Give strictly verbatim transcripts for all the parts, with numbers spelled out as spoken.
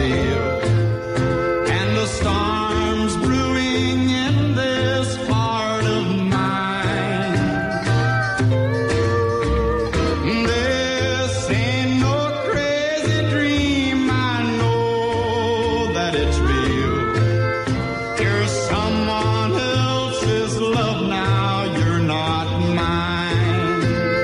feel. And the storms brewing in this heart of mine. This ain't no crazy dream, I know that it's real. You're someone else's love now, you're not mine.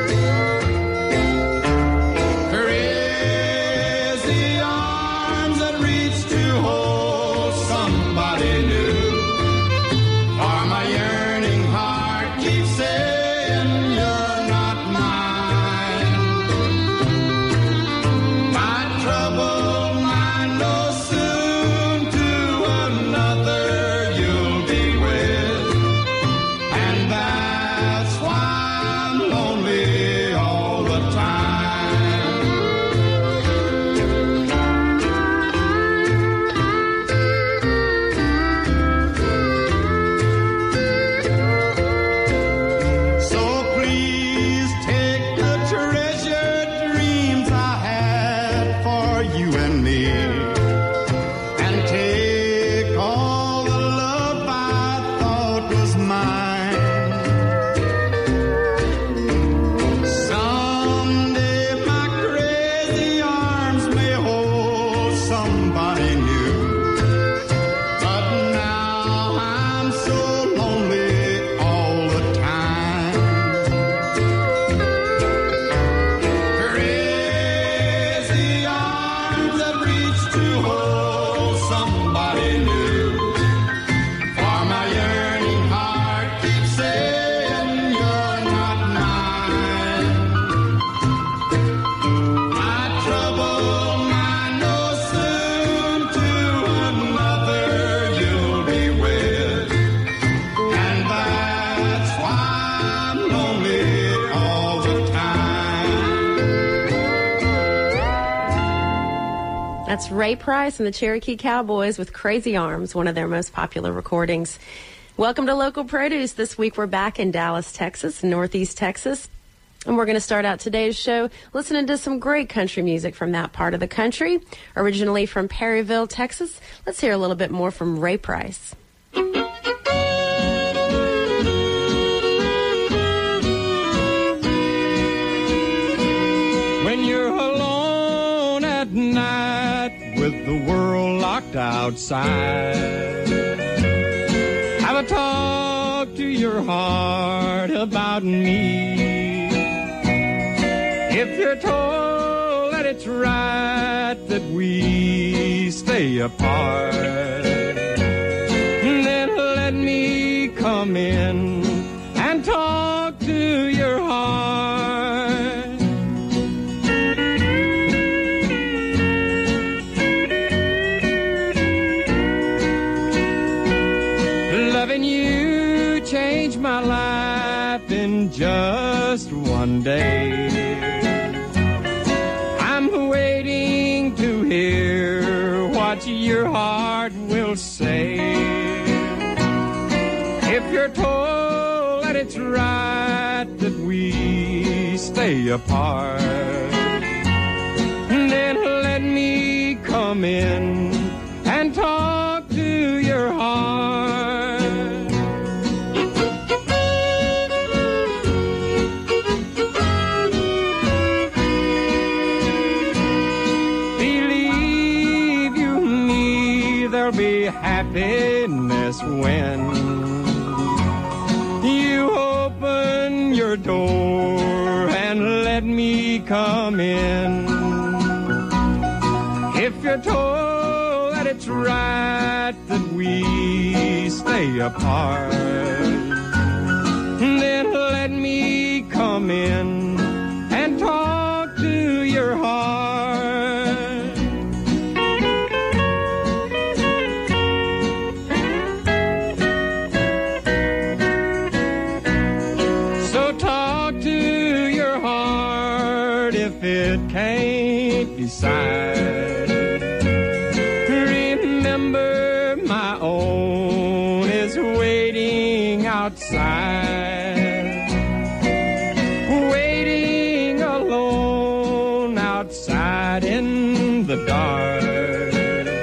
Crazy arms that reach to hold somebody new. For my yearning heart keeps saying you're not mine. My troubled mind knows soon to another you'll be with. And that's why I'm lonely all the time. So please take the treasured dreams I had for you and me, and take all the love I thought was mine. Someday my crazy arms may hold somebody new, but now I'm so lonely all the time. Crazy arms that reach to hold somebody new. For my yearning heart keeps saying you're not mine. My troubled mind knows soon to another you'll be with. And that's why I'm lonely all the time. That's Ray Price and the Cherokee Cowboys with Crazy Arms, one of their most popular recordings. Welcome to Local Produce. This week we're back in Dallas, Texas, Northeast Texas. And we're going to start out today's show listening to some great country music from that part of the country. Originally from Perryville, Texas. Let's hear a little bit more from Ray Price. When you're alone at night with the world locked outside, have a talk to your heart about me. If you're told that it's right that we stay apart, then let me come in and talk to your heart. Loving you changed my life in just one day. I'm waiting to hear what your heart will say. If you're told that it's right that we stay apart, then let me come in and talk to your heart. Believe you me, there'll be happiness when you open your door and let me come in. If you're told that it's right that we stay apart, then let me come in and talk to your heart. So talk to your heart if it can't decide. Remember my own is waiting outside, waiting alone outside in the dark.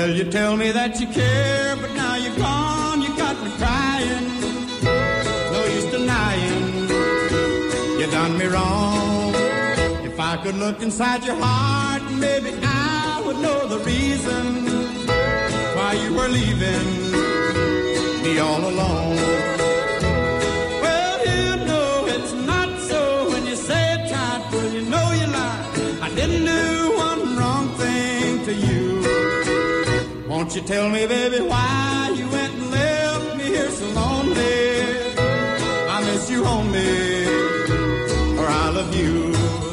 Well, you tell me that you care, but now you're gone, you got me crying. No use denying, you done me wrong. If I could look inside your heart, maybe I would know the reason why you were leaving me all alone. Well, you know it's not so when you say it tight, well, you know you lie. I didn't do one wrong thing to you. Won't you tell me, baby, why you went and left me here so lonely? I miss you only, or I love you.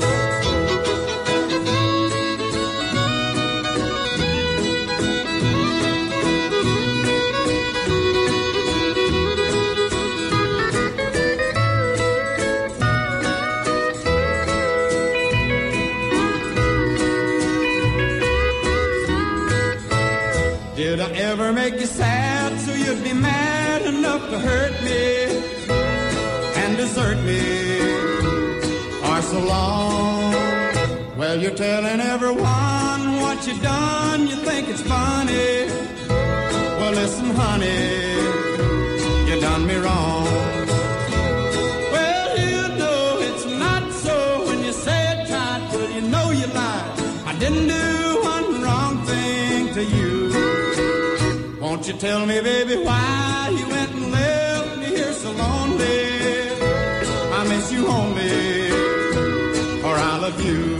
Did I ever make you sad so you'd be mad enough to hurt me and desert me for so long? Well, you're telling everyone what you done, you think it's funny. Well, listen, honey, you done me wrong. Well, you know it's not so when you say it tight, well, you know you lied. I didn't do one wrong thing to you. Won't you tell me, baby, why you went and left me here so lonely? I miss you only, or I love you.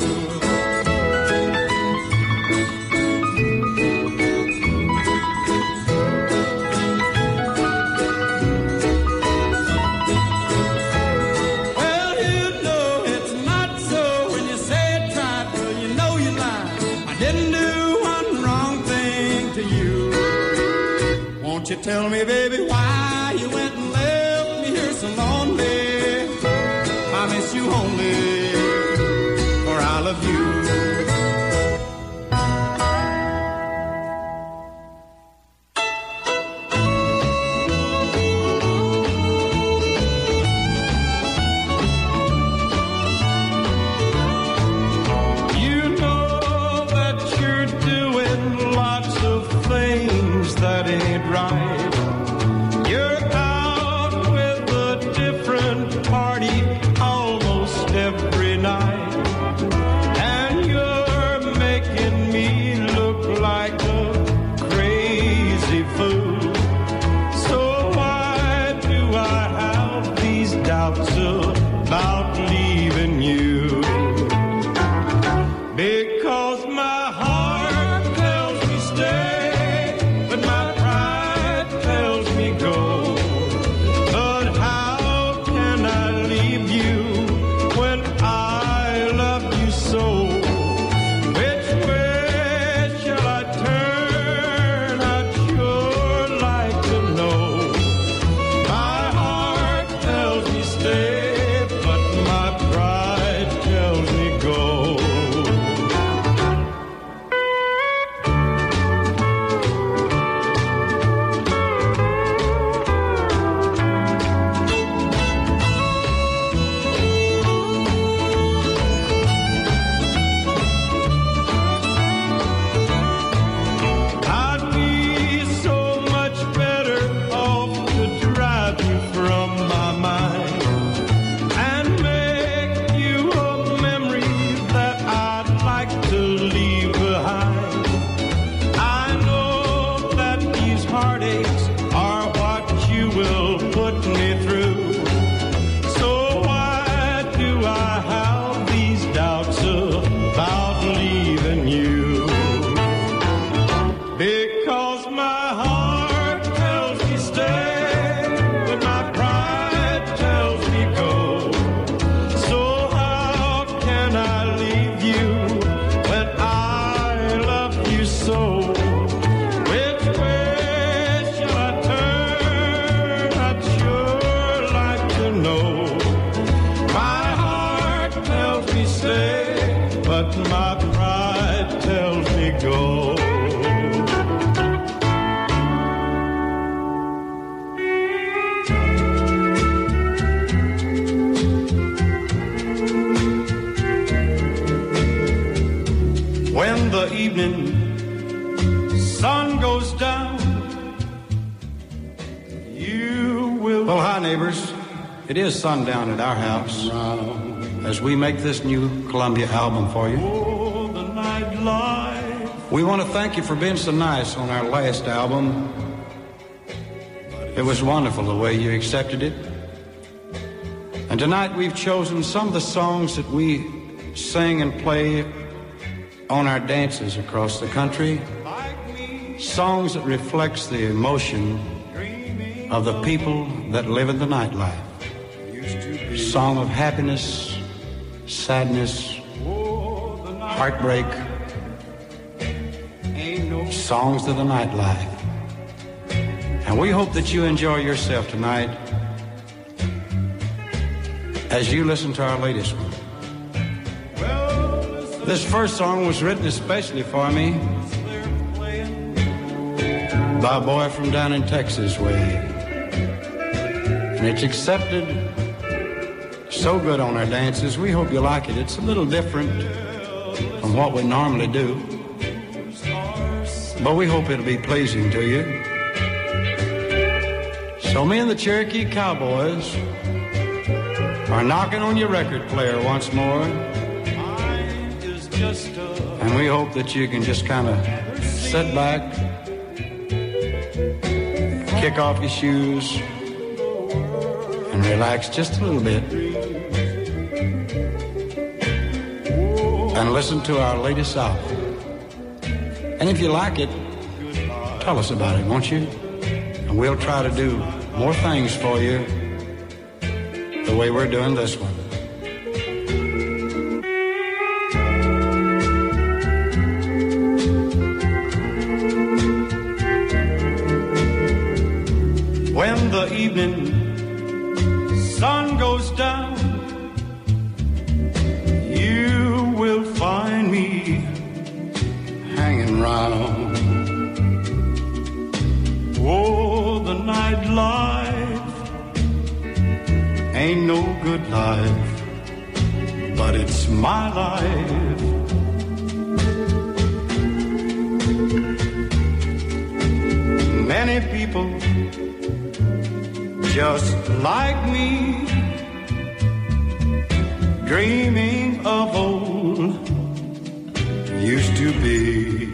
Well, you know it's not so when you say it right, well, you know you lie. I didn't do one wrong thing to you. Won't you tell me, baby, why you went and left me here so lonely? I miss you only, or I love you. You know that you're doing lots of things that ain't right. You're out with a different party almost every night, and you're making me look like a crazy fool. So why do I have these doubts about leaving you? Because my heart tells me stay, but my pride tells me go. But how can I leave you when I love you so? Which way shall I turn? I'd sure like to know. My heart tells me stay, but my pride tells me go. I'd be so much better off to drive you from my mind and make you a memory that I'd like to leave behind. I know that these heartaches are what you will put me through. So why do I have these doubts about leaving you? Because my heart tells me stay, but my pride tells me go. So how can I leave you when I love you so? Which way shall I turn? I'd sure like to know. My heart tells me stay, but my pride tells me go. When the evening sun neighbors, it is sundown at our house as we make this new Columbia album for you. Oh, the nightlife. We want to thank you for being so nice on our last album. It was wonderful the way you accepted it. And tonight we've chosen some of the songs that we sing and play on our dances across the country. Songs that reflects the emotion of the people that live in the nightlife. Song of happiness, sadness, heartbreak. Songs of the nightlife. And we hope that you enjoy yourself tonight as you listen to our latest one. This first song was written especially for me by a boy from down in Texas way. And it's accepted so good on our dances. We hope you like it. It's a little different from what we normally do, but we hope it'll be pleasing to you. So me and the Cherokee Cowboys are knocking on your record player once more. And we hope that you can just kind of sit back, kick off your shoes, and relax just a little bit. And listen to our latest album. And if you like it, tell us about it, won't you? And we'll try to do more things for you the way we're doing this one. When the evening sun goes down, you will find me hanging round. Oh, the nightlife ain't no good life, but it's my life. Many people just like me, dreaming of old used to be.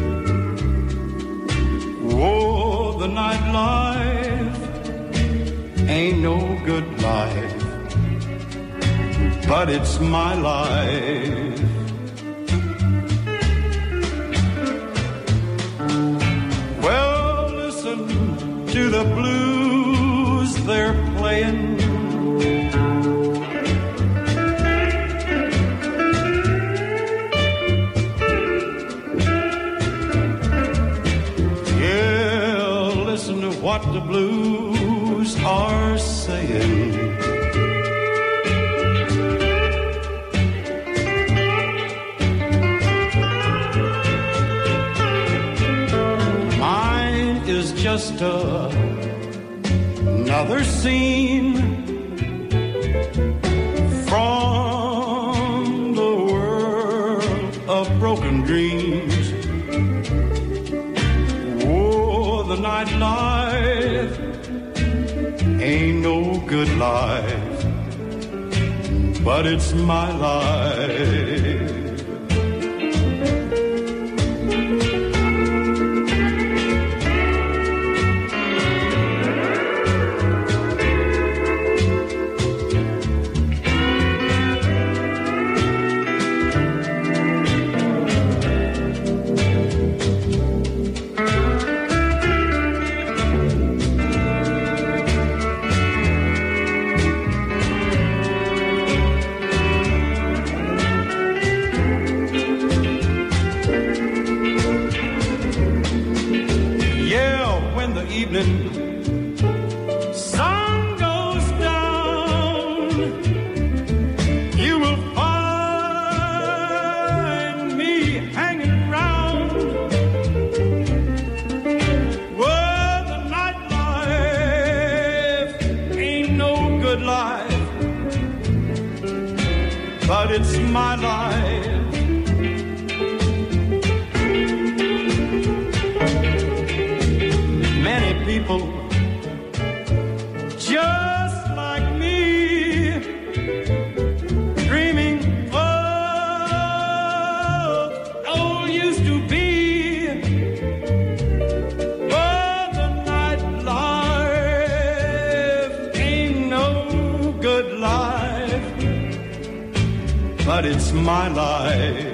Oh, the nightlife ain't no good life, but it's my life. Well, listen to the blues they're playing. Yeah, listen to what the blues are saying. Mine is just a another scene from the world of broken dreams. Oh, the nightlife ain't no good life, but it's my life. Sun goes down, you will find me hanging round. Well, the nightlife ain't no good life, but it's my life. Many people just but it's my life.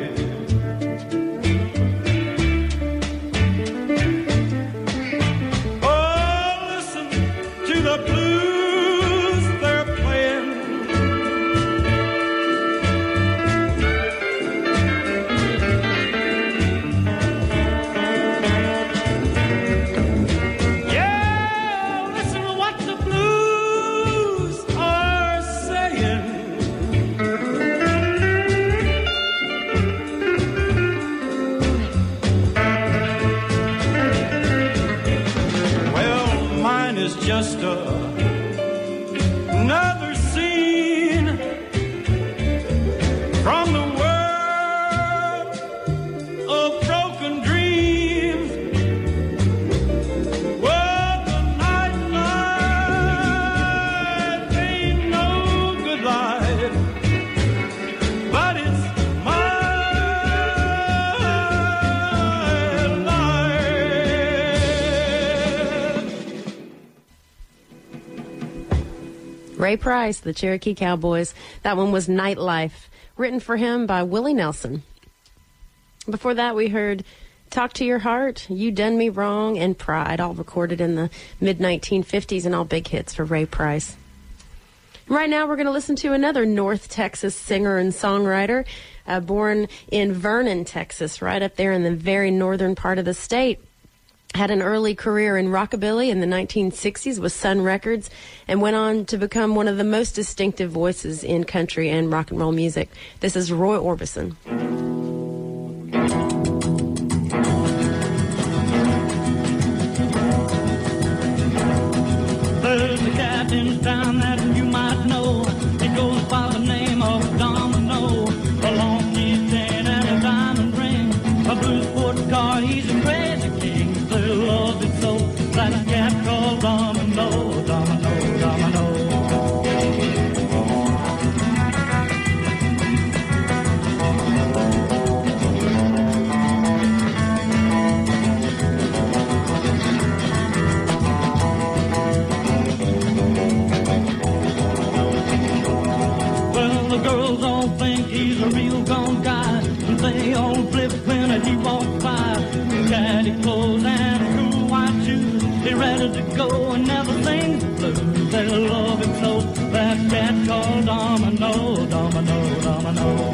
Just a, another scene from the world of broken dreams. Well, the nightlife ain't no good life, but it's my life. Ray Price, the Cherokee Cowboys. That one was Nightlife, written for him by Willie Nelson. Before that, we heard Talk to Your Heart, You Done Me Wrong, and Pride, all recorded in the mid nineteen fifties and all big hits for Ray Price. Right now, we're going to listen to another North Texas singer and songwriter, uh, born in Vernon, Texas, right up there in the very northern part of the state. Had an early career in rockabilly in the nineteen sixties with Sun Records, and went on to become one of the most distinctive voices in country and rock and roll music. This is Roy Orbison. There's a cat in town that you might know. It goes by the name of Domino. A long key chain and a diamond ring. A blue sports car, he's a crazy king. They love it so, that cat called Domino, Domino, Domino. Well, the girls all think he's a real gone guy, and they all flip when he walks by. Caddy clothes and cool white shoes, he's ready to go and never sings the blues. They love him so, that cat called Domino, Domino, Domino.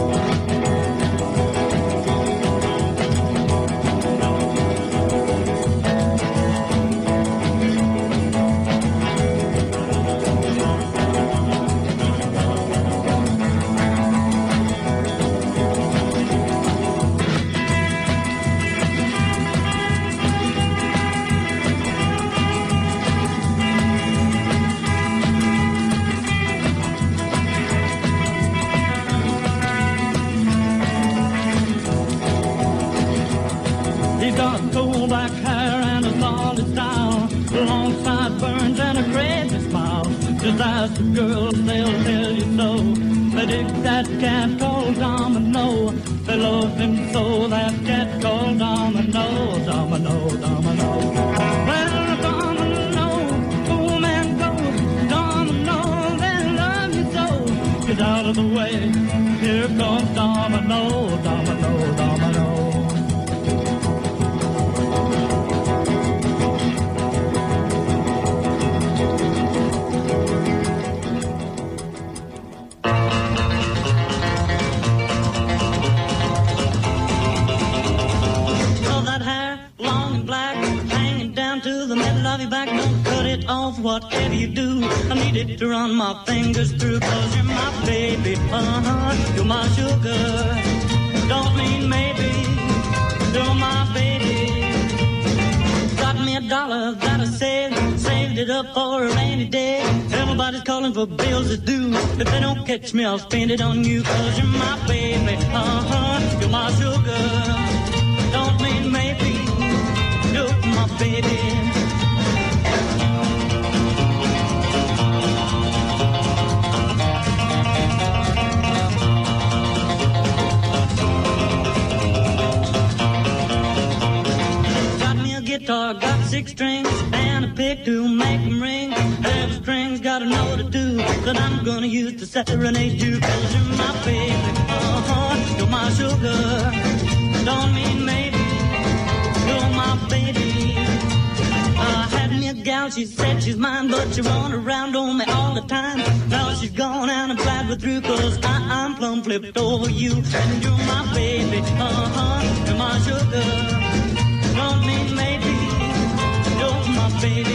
He's got cool black hair and a solid style, long sideburns and a crazy smile. Just ask the girls, they'll tell you so. They dig that cat called Domino. They love him so, that cat called Domino, Domino, Domino. Well, Domino, cool man goes, Domino, they love you so. Get out of the way, here comes Domino, Domino, Domino. Back, don't cut it off, whatever you do. I need it to run my fingers through, cause you're my baby, uh-huh, you're my sugar. Don't mean maybe, you're my baby. Got me a dollar that I saved, saved it up for a rainy day. Everybody's calling for bills to do. If they don't catch me, I'll spend it on you, cause you're my baby, uh-huh, you're my sugar. Don't mean maybe, you're my baby. Guitar, got six strings and a pick to make them ring. Every string's got a note to do. that I'm gonna use to serenade you, 'cause you're my baby, uh-huh, you're my sugar. Don't mean maybe, you're my baby. I had me a gal, she said she's mine, but she run around on me all the time. Now she's gone and I'm glad we're through, 'cause I, I'm plumb flipped over you. And you're my baby, uh-huh, you're my sugar. Don't mean maybe, you're my baby.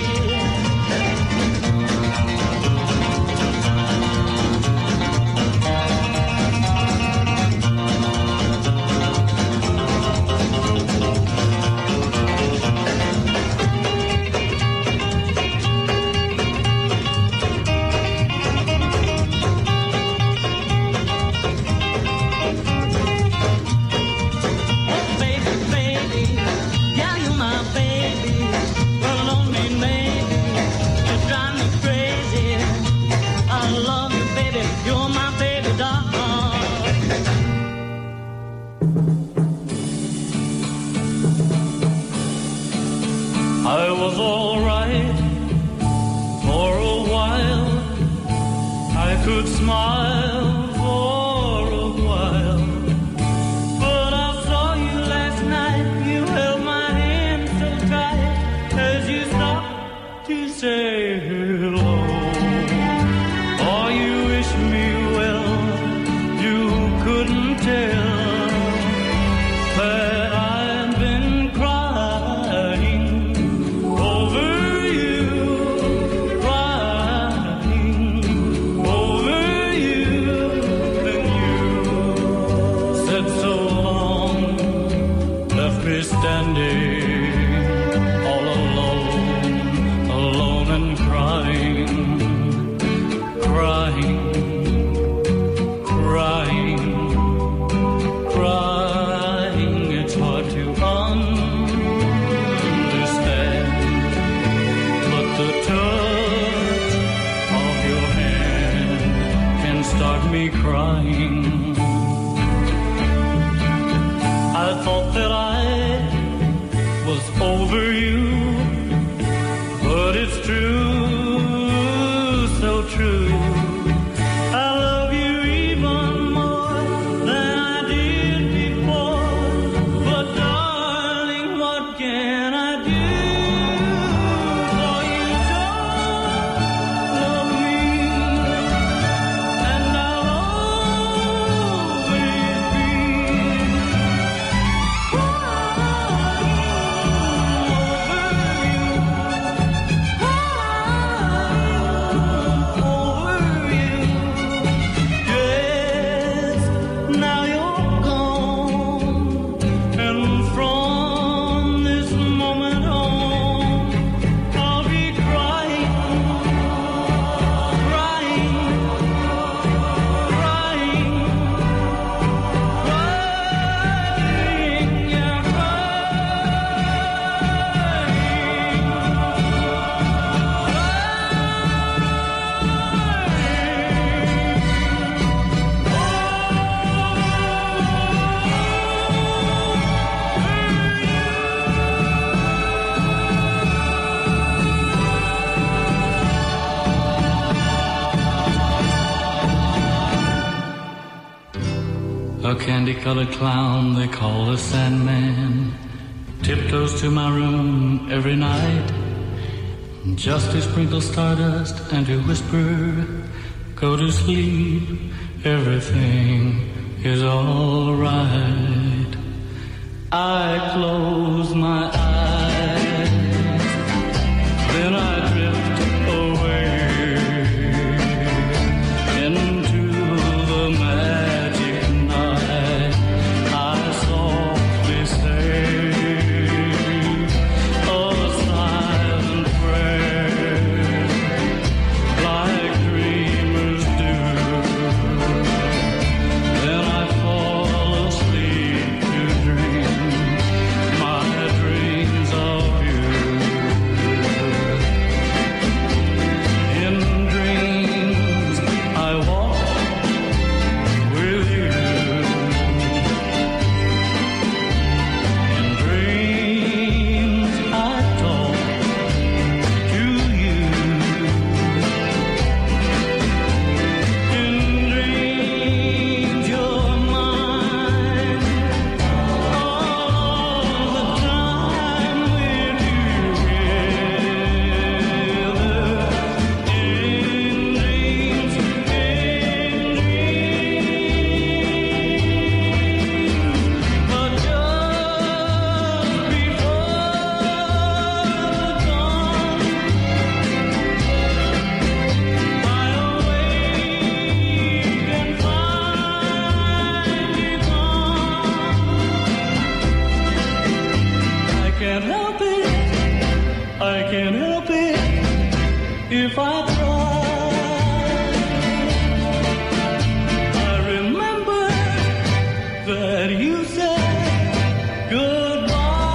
I was all right for a while. I could smile for a while. But I saw you last night. You held my hand so tight as you stopped to say hello. Oh, you wished me well. You couldn't tell that I've been crying over you, crying over you. And you said so long, left me standing all alone, alone and crying, crying, crying, crying. It's hard to understand, but the touch of your hand can start me crying. I thought that I was over you, but it's true, so true. I love you even more than I did before. But darling, what can I do? For you don't love me, and I'll always be over you. Yes, now you're gone, and from this moment on, I'll be crying, crying, crying, crying, yeah, A candy-colored clown they call the Sandman tiptoes to my room every night, just to sprinkle stardust and to whisper, go to sleep, everything is all right. I close my eyes, then I drift away into the magic night. I softly say a silent prayer, like dreamers do. Then I fall asleep to dream if I tried. I remember that you said goodbye.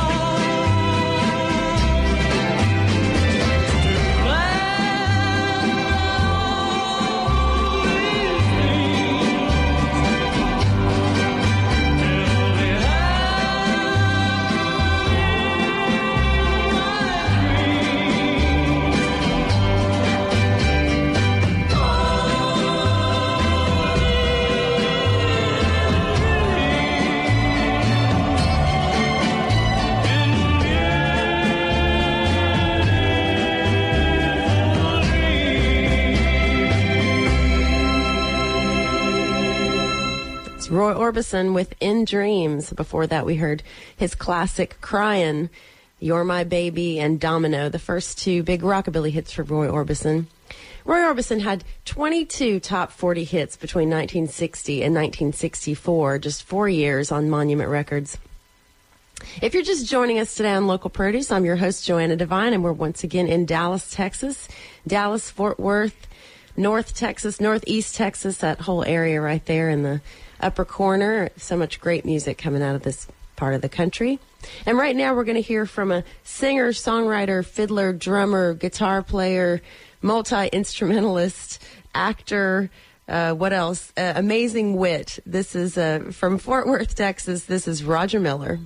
Roy Orbison with In Dreams. Before that, we heard his classic Cryin', You're My Baby, and Domino, the first two big rockabilly hits for Roy Orbison. Roy Orbison had twenty-two top forty hits between nineteen sixty and nineteen sixty-four, just four years on Monument Records. If you're just joining us today on Local Produce, I'm your host, Joanna Devine, and we're once again in Dallas, Texas. Dallas, Fort Worth, North Texas, Northeast Texas, that whole area right there in the upper corner. So much great music coming out of this part of the country. And right now we're going to hear from a singer, songwriter, fiddler, drummer, guitar player, multi-instrumentalist, actor, uh, what else? Uh, amazing wit. This is uh, from Fort Worth, Texas. This is Roger Miller.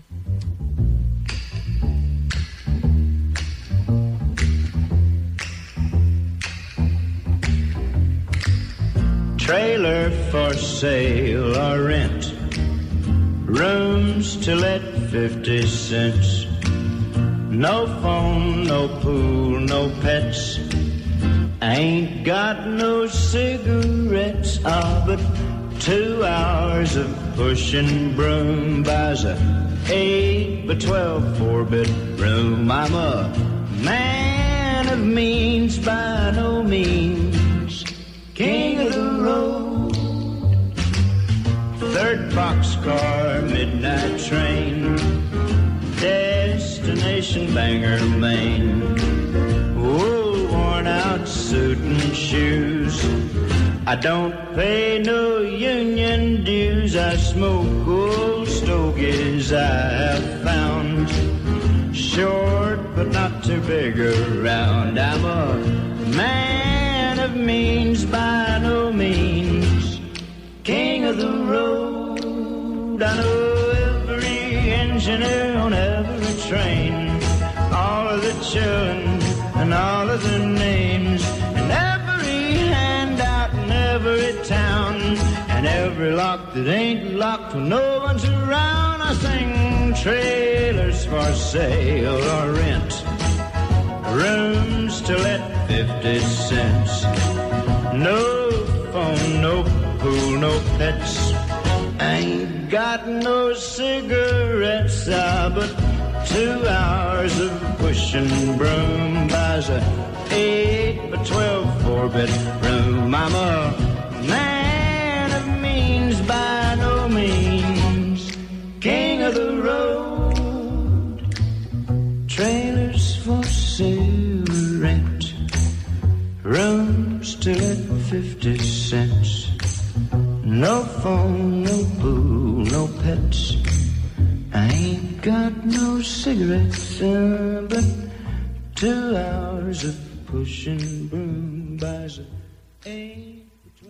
Trailer for sale or rent, rooms to let fifty cents. No phone, no pool, no pets. Ain't got no cigarettes. Ah, but two hours of pushing broom buys a eight by twelve four-bedroom. I'm a man of means by no means, king of the road. Third boxcar, midnight train, destination Bangor, Maine. Wool worn out suit and shoes. I don't pay no union dues. I smoke old stogies I have found, short but not too big around. I'm a man of means by no means, king of the road. I know every engineer on every train, all of the children and all of their names, and every handout in every town, and every lock that ain't locked when no one's around. I sing trailers for sale or rent, rooms to let fifty cents. No phone, no pool, no pets. Ain't got no cigarettes, ah, but two hours of pushing broom buys a eight by twelve four-bedroom. I'm a man of means by no means, king of the road. Trailers for sale, rent, rooms to let fifty cents. No phone, no pool, no pets. I ain't got no cigarettes, uh, but two hours of pushing broom buys a eight.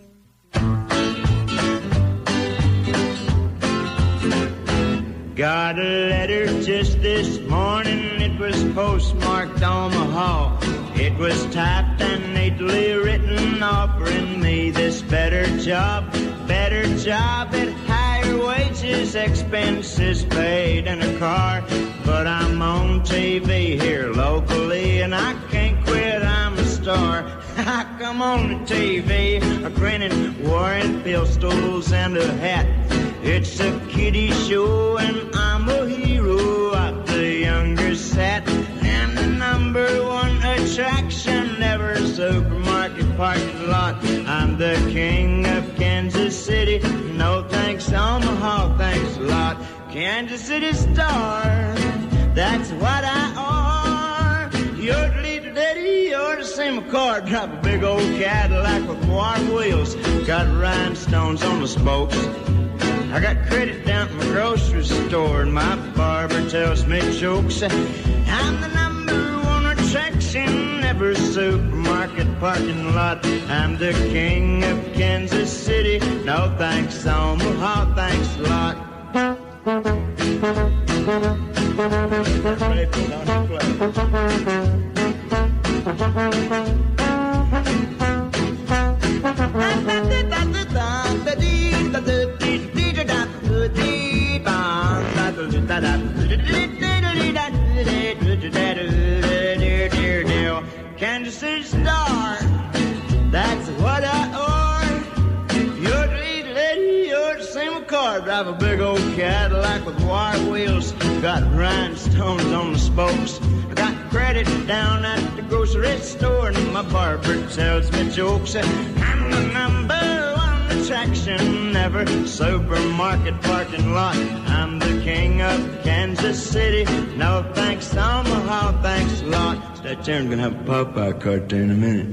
Got a letter just this morning. It was postmarked Omaha. It was typed and neatly written, offering me this better job, better job at higher wages, expenses paid, and a car. But I'm on T V here locally, and I can't quit, I'm a star. I come on the T V, a grinning, wearing pistols and a hat. It's a kiddie show, and I'm a hero of the younger set, and the number one attraction, never supermarket parking lot. I'm the king of Kansas City. No thanks, Omaha, thanks a lot. Kansas City star, that's what I are. Yodeling daddy, you ought to see my car drive a big old Cadillac with wire wheels. Got rhinestones on the spokes. I got credit down at my grocery store, and my barber tells me jokes. I'm the number one attraction, every supermarket parking lot. I'm the king of Kansas City. No thanks, Omaha, thanks a lot. Play, don't you play. Kansas City Star, that's what I are. You're the lead lady, you're the same car. Drive a big old Cadillac with wire wheels. Got rhinestones on the spokes. I got credit down at the grocery store, and my barber tells me jokes. I'm the number one attraction, every supermarket parking lot. I'm the king of Kansas City. No thanks, Omaha, thanks a lot. That chair's gonna have a Popeye cartoon in a minute.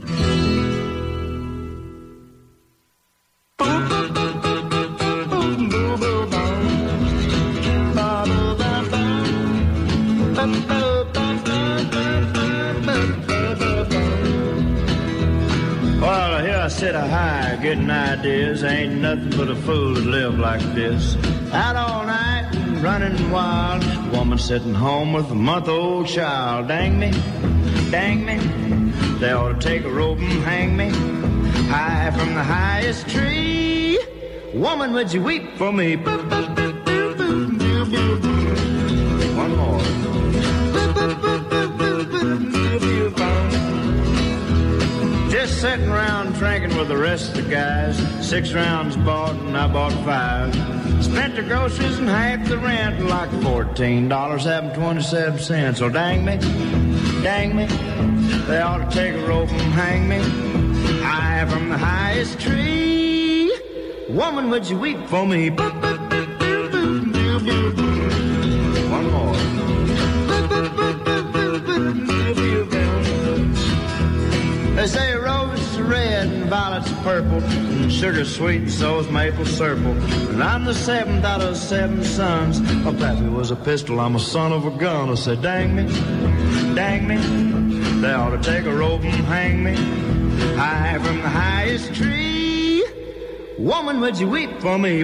Well, here I sit a high, getting ideas. Ain't nothing but a fool to live like this. Out all night, running wild. Woman sitting home with a month-old child. Dang me, dang me. They ought to take a rope and hang me high from the highest tree. Woman, would you weep for me? One more. Just sitting around drinking with the rest of the guys. Six rounds bought and I bought five. Spent the groceries and half the rent, like fourteen dollars having twenty-seven cents. Well, dang me, dang me. They ought to take a rope and hang me high from the highest tree. Woman, would you weep for me? One more. They say roses are red and violets are purple, and sugar sweet and so is maple syrup. And I'm the seventh out of seven sons. My pappy was a pistol, I'm a son of a gun. I said, dang me, dang me. They ought to take a rope and hang me high from the highest tree. Woman, would you weep for me?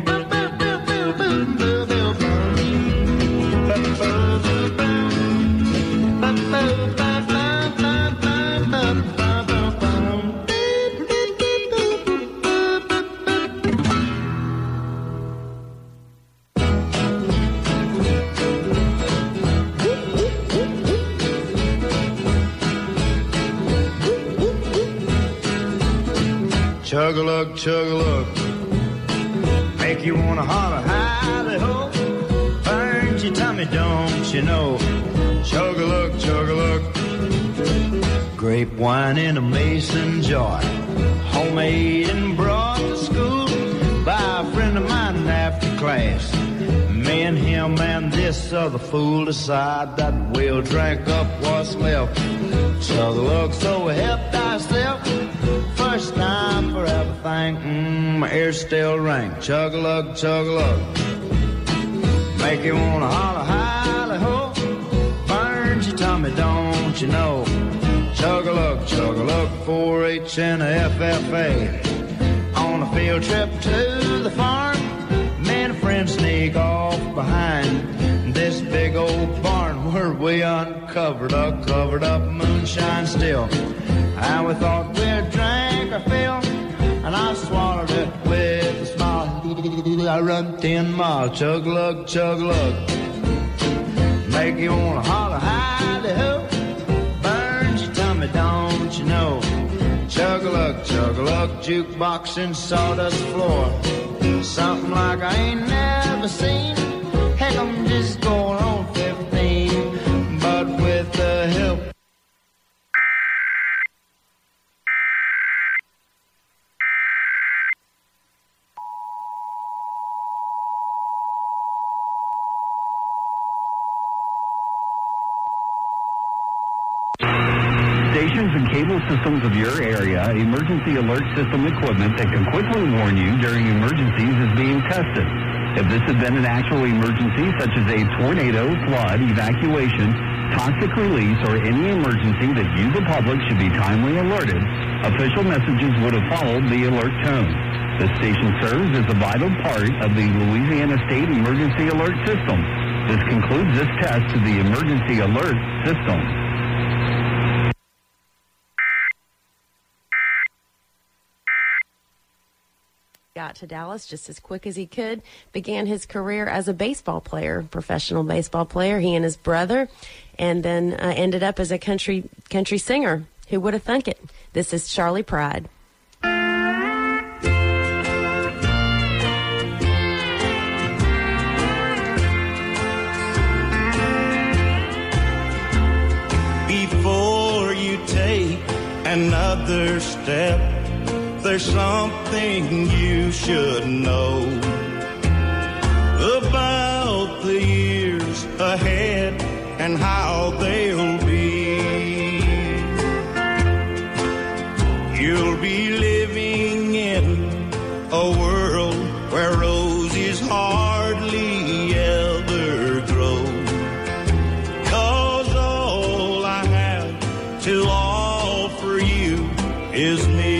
Chug-a-lug, chug-a-lug, make you wanna holler, hide-ho. Burns your tummy, don't you know? Chug-a-lug, chug-a-lug, grape wine in a mason jar, homemade and brought to school by a friend of mine after class. Me and him and this other fool decide that we'll drink up what's left. Chug-a-lug, so we helped ourselves. First time for everything, mm, my ears still ring. Chug-a-lug, chug-a-lug, make you wanna holler, hally-ho. Burns your tummy, don't you know? Chug-a-lug, chug-a-lug, four H and a F F A. On a field trip to the farm, me and a friend sneak off behind this big old barn where we uncovered a covered up moonshine still. And we thought we'd drink our fill, and I swallowed it with a smile. I run ten miles, chug-a-lug, chug-a-lug, make you wanna holler, hide-ho. Burns your tummy, don't you know? Chug-a-lug, chug-a-lug, jukebox and sawdust floor. Something like I ain't never seen. Heck, I'm just going on fifteen, but with the help. and cable systems of your area, emergency alert system equipment that can quickly warn you during emergencies is being tested. If this has been an actual emergency, such as a tornado, flood, evacuation, toxic release, or any emergency that you, the public, should be timely alerted, official messages would have followed the alert tone. This station serves as a vital part of the Louisiana State Emergency Alert System. This concludes this test to the Emergency Alert System. Got to Dallas just as quick as he could, began his career as a baseball player, professional baseball player, he and his brother, and then uh, ended up as a country country singer. Who would have thunk it? This is Charley Pride. Before you take another step, there's something you should know about the years ahead and how they'll be. You'll be living in a world where roses hardly ever grow. 'Cause all I have to offer you is me.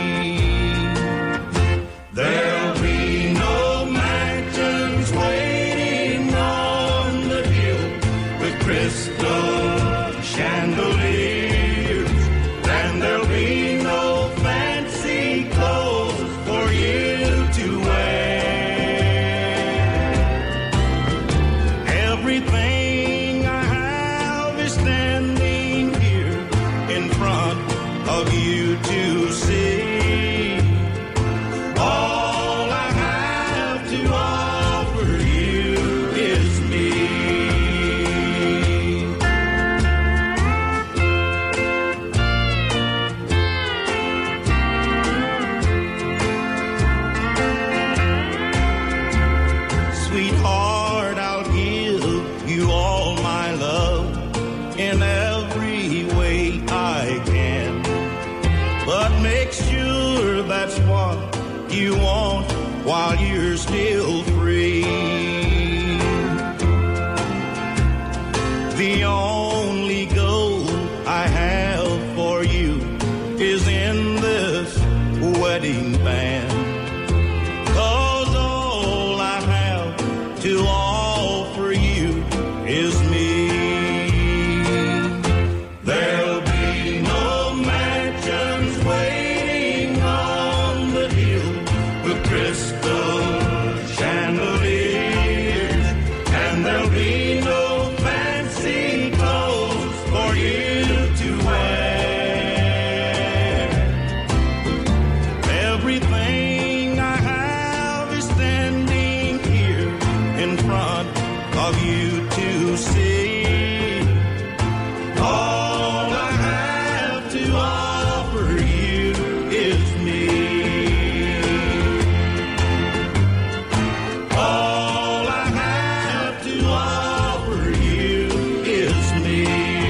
There'll be no mansions waiting on the hill with crystal chandeliers, and there'll be no fancy clothes for you to wear. Everything I have is standing here in front of you to see. All I have to offer you is me. Sweetheart, I'll give you all my love in every way I can. But make sure that's what you want while you're still free. The only goal I have for you is in this wedding band. 'Cause all I have to offer you is me. There'll be no mansions waiting on the hill with crystal chandeliers, and there'll be no fancy clothes for you to wear. Everything I have is standing here in front of you to see. All I have to offer you is me. All I have to offer you is me.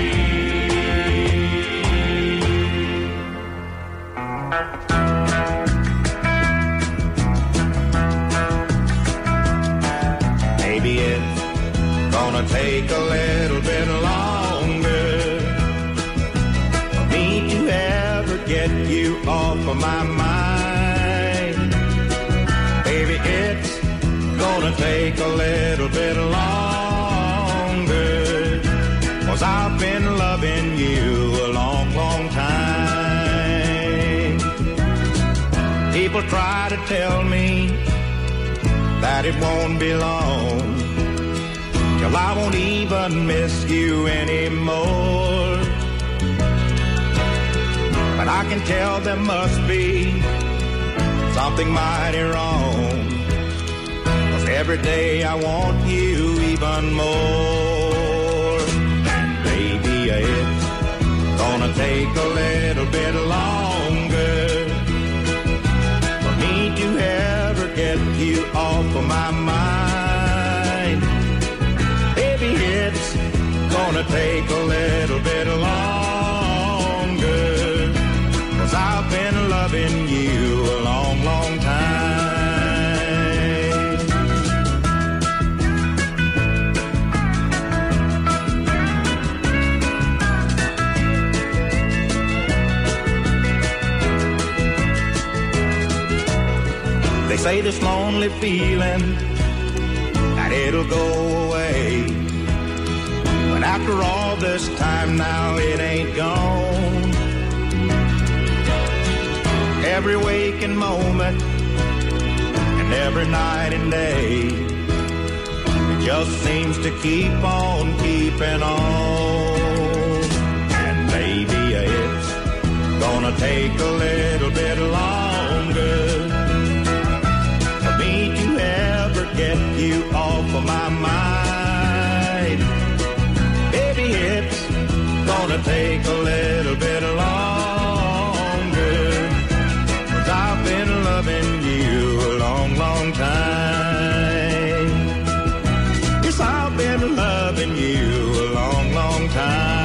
Maybe it's gonna take a little bit longer for me to ever get you off of my mind. Baby, it's gonna take a little bit longer, 'cause I've been loving you a long, long time. People try to tell me that it won't be long till I won't even miss you anymore. But I can tell there must be something mighty wrong, 'cause every day I want you even more. And baby, it's gonna take a little bit longer for me to ever get you off of my mind. Baby, it's gonna take a little bit longer. say this lonely feeling, that it'll go away. But after all this time now, it ain't gone. Every waking moment and every night and day, it just seems to keep on keeping on. And maybe it's gonna take a little bit longer for me to ever get you off of my mind. Baby, it's gonna take a little bit longer, 'cause I've been loving you a long, long time. Yes, I've been loving you a long, long time.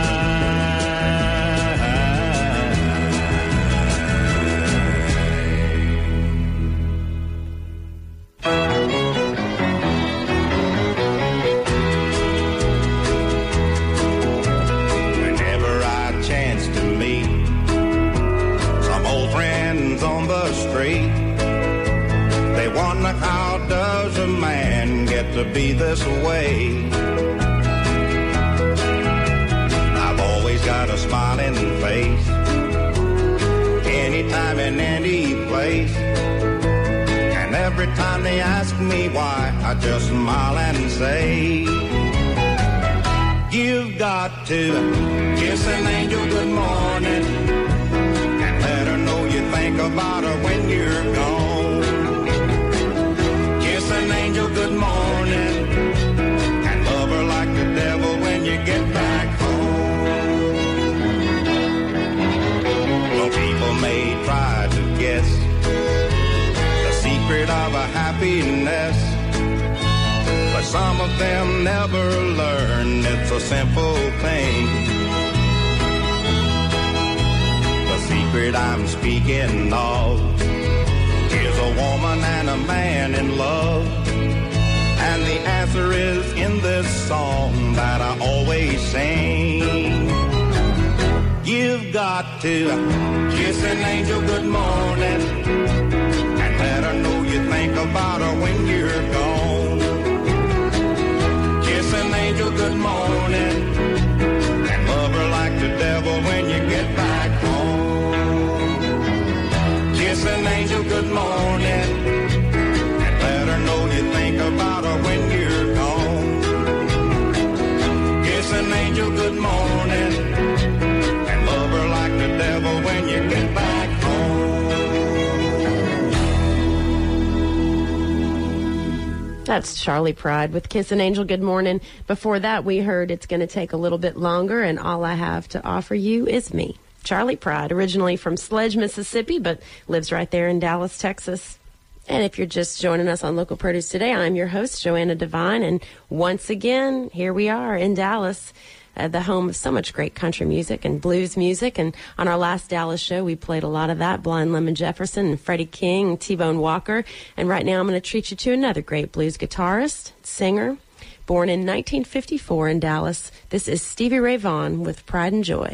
They wonder, how does a man get to be this way? I've always got a smiling face, anytime in any place. And every time they ask me why, I just smile and say, you've got to kiss an angel good morning and let her know you think about her when you're gone. Kiss an angel good morning and love her like the devil when you get back home. Well, people may try to guess the secret of a happiness, but some of them never learn it's a simple thing. The secret I'm speaking of is a woman and a man in love, and the answer is in this song that I always sing. You've got to kiss an angel good morning and let her know you think about her when you're gone. Kiss an angel good morning and love her like the devil when you get back home. Kiss an angel good morning and let her know you think about her when you're gone. Kiss an angel good morning and love her like the devil when you get back home. That's Charlie Pride with Kiss an Angel Good Morning. Before that, we heard It's Gonna Take a Little Bit Longer, and All I Have to Offer You Is Me. Charlie Pride, originally from Sledge, Mississippi, but lives right there in Dallas, Texas. And if you're just joining us on Local Produce today, I'm your host, Joanna Devine, and once again, here we are in Dallas, uh, the home of so much great country music and blues music. And on our last Dallas show, we played a lot of that, Blind Lemon Jefferson and Freddie King and T-Bone Walker. And right now, I'm going to treat you to another great blues guitarist, singer, born in nineteen fifty-four in Dallas. This is Stevie Ray Vaughan with Pride and Joy.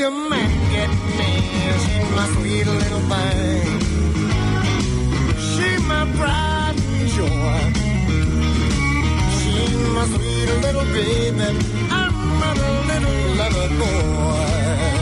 a man get me. She's my sweet little thing. She's my pride and joy. She's my sweet little baby. I'm a little lover boy.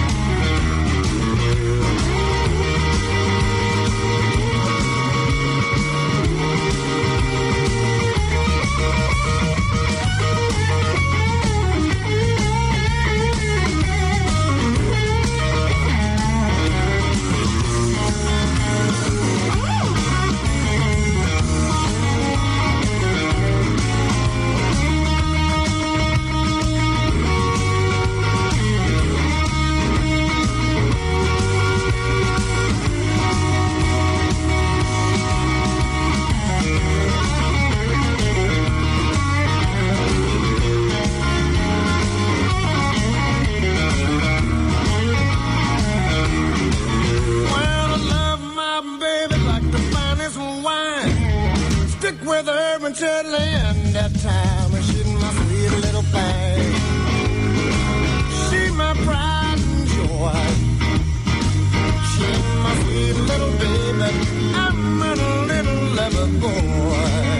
With her until the end of time. She's my sweet little thing. She's my pride and joy. She's my sweet little baby. I'm a little lover boy.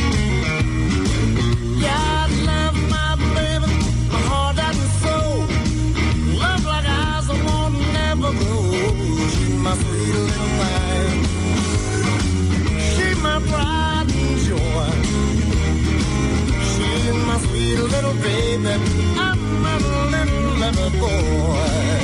Yeah, I love my baby, my heart and soul. Love like eyes that won't never grow. She's my sweet little thing. She's my pride. She's my sweet little baby. I'm a little lover boy.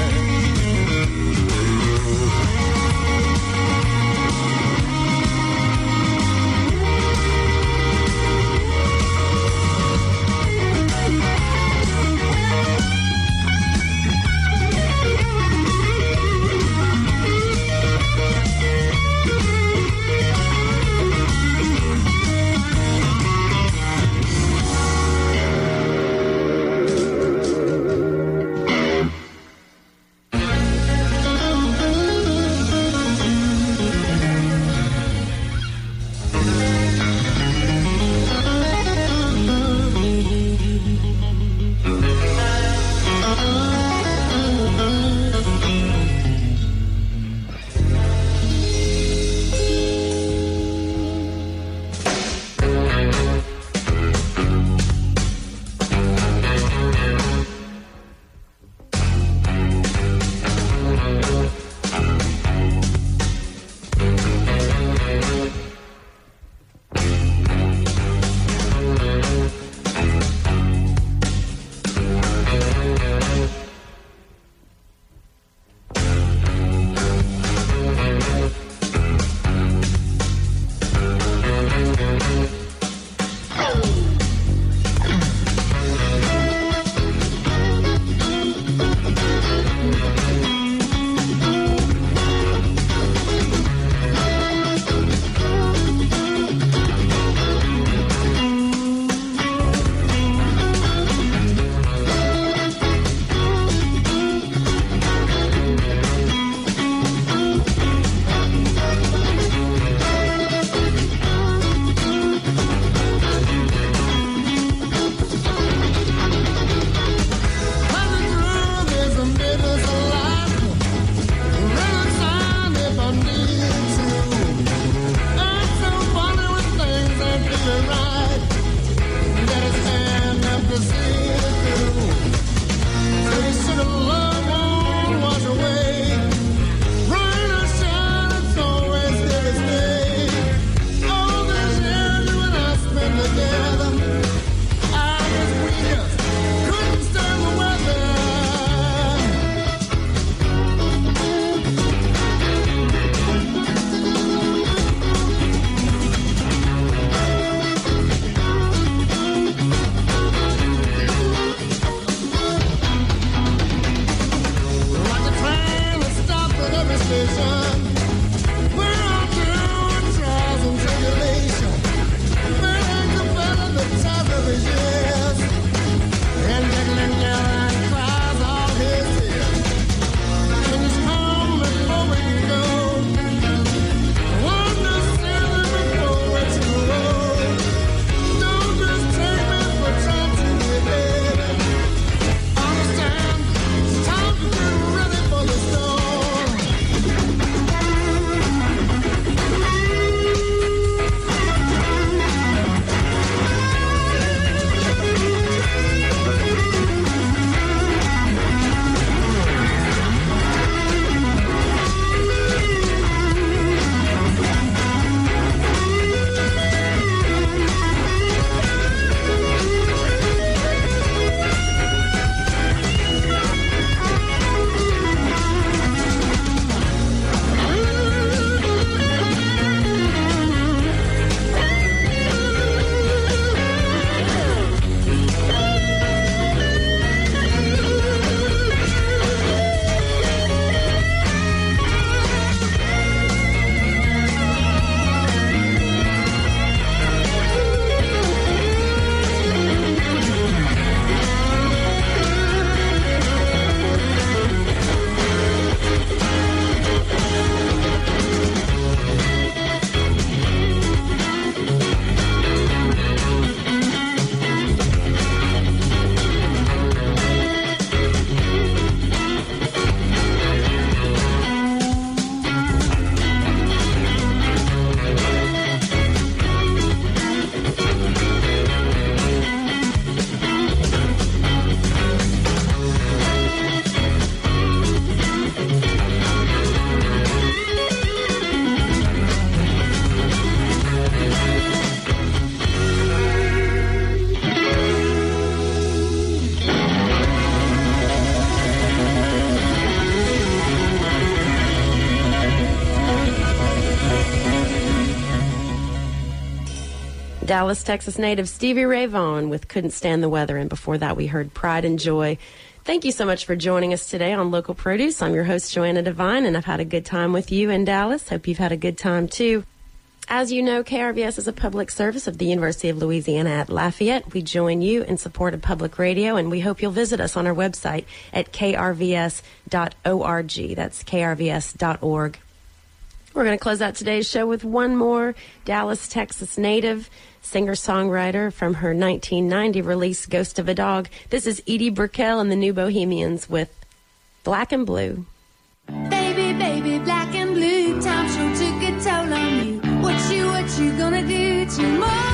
Dallas, Texas native Stevie Ray Vaughan with Couldn't Stand the Weather, and before that we heard Pride and Joy. Thank you so much for joining us today on Local Produce. I'm your host, Joanna Devine, and I've had a good time with you in Dallas. Hope you've had a good time, too. As you know, K R V S is a public service of the University of Louisiana at Lafayette. We join you in support of public radio, and we hope you'll visit us on our website at k r v s dot org. That's k r v s dot org. We're going to close out today's show with one more Dallas, Texas native, singer-songwriter from her nineteen ninety release, Ghost of a Dog. This is Edie Brickell and the New Bohemians with Black and Blue. Baby, baby, black and blue, time sure took a toll on you. What you, what you gonna do tomorrow?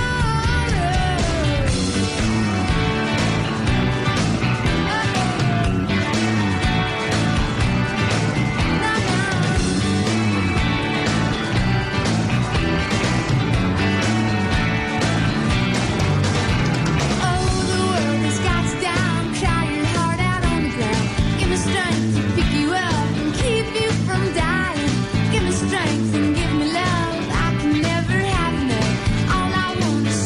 Strength and give me love I can never have enough. All I want is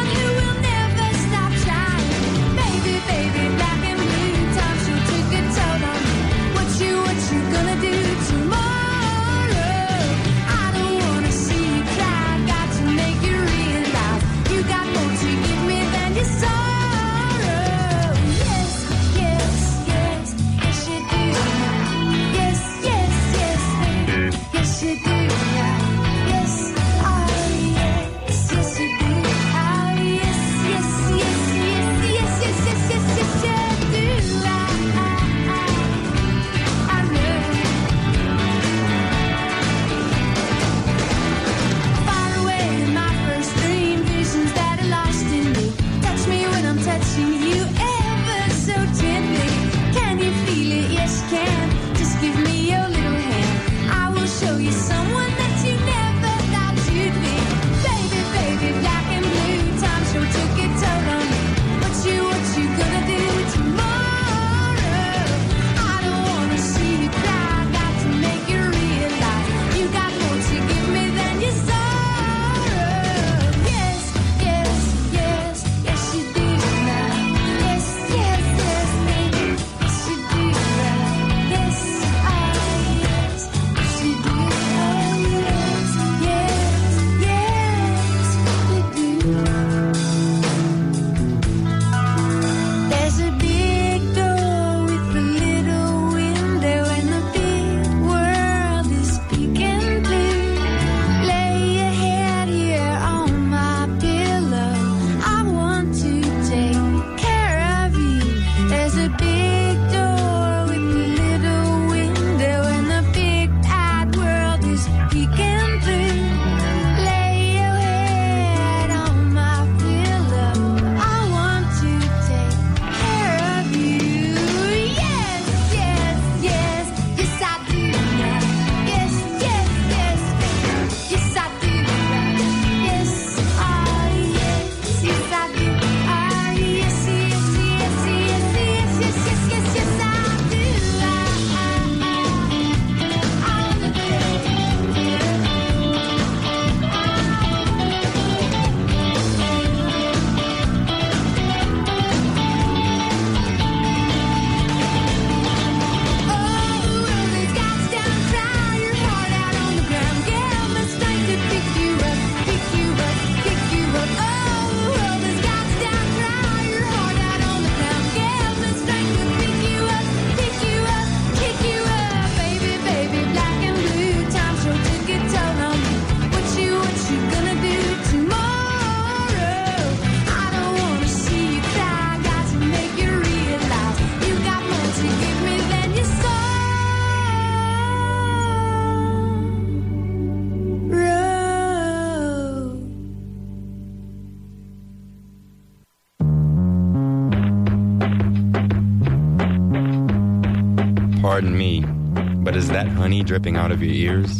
Pardon me, but is that honey dripping out of your ears?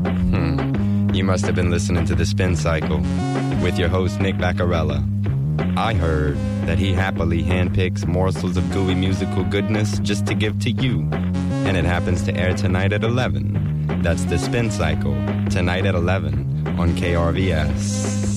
Hmm. You must have been listening to The Spin Cycle with your host, Nick Vaccarella. I heard that he happily handpicks morsels of gooey musical goodness just to give to you. And it happens to air tonight at eleven. That's The Spin Cycle, tonight at eleven on K R V S.